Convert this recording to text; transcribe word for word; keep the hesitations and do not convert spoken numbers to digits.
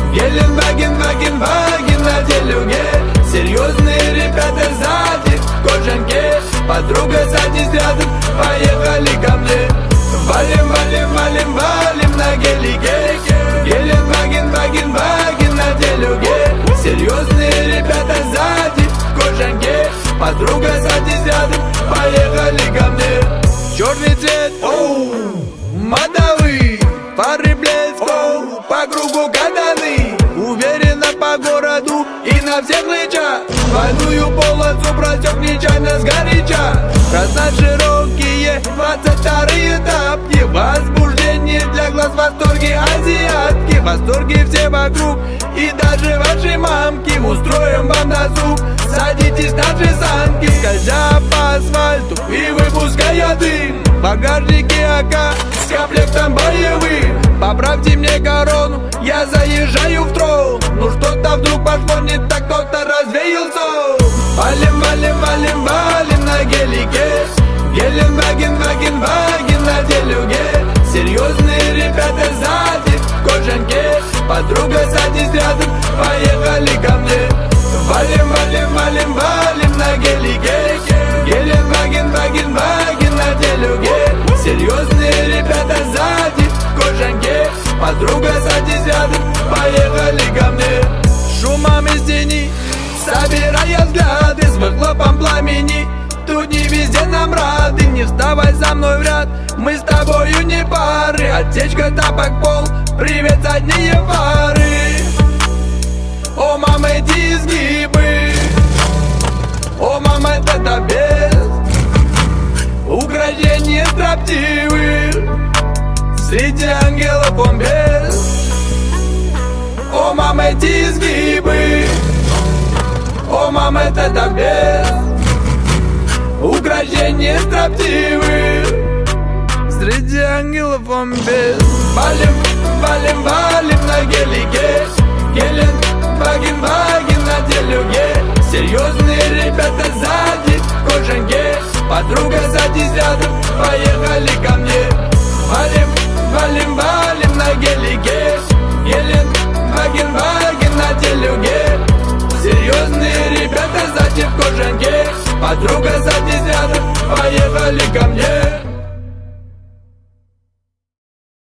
Геленваген, ваген, ваген на делюге. Серьезные ребята сзади в кожанке. Подруга садись рядом, поехали ко мне. Валим, валим, валим, валим на гелике. Геленваген, ваген, ваген на делюге. Серьезные ребята сзади в кожанке. Подруга садись рядом, поехали ко мне. Черный цвет, оу, модовый, фары блеск, оу, по кругу катаны. Уверенно по городу и на всех лычах. Двойную полосу просек нечаянно сгоряча. Красно-широкие двадцать вторые тапки. Возбуждение для глаз, восторги азиатки. Восторги все вокруг и даже ваши мамки. Устроим вам досуг, садитесь на же санки. Скользя по асфальту и выпуская дым. В багажнике АК с комплектом боевым. Поправьте мне корону, я заезжаю в трон. Ну что-то вдруг пошло не так, кто-то развеял сон. Валим, валим, валим, валим на гелике. Геленваген, ваген, ваген на делюге. Серьезные ребята сзади в кожанке. Подруга садись рядом, поехали ко мне. Валим, валим, валим, валим на гелике. Геленваген, ваген, ваген на делюге. Серьезные ребята сзади в кожанке. Подруга садись рядом, поехали ко мне. Шумом из тени, собирая взгляды, с выхлопом пламени. Тут не везде нам рады, не вставай за мной в ряд. Мы с тобою не пары, отсечка, тапок, пол. Привет, задние фары. О, мама, эти изгибы. О, мама, это без украшения строптивых. Среди ангелов он без. О, мама, эти изгибы. О, мама, это без украшения строптивых. Среди ангелов он без. Валим, валим, валим на гелике. Геленваген, ваген на делюге. Серьезные ребята сзади в кожанке. Подруга садись рядом, поехали.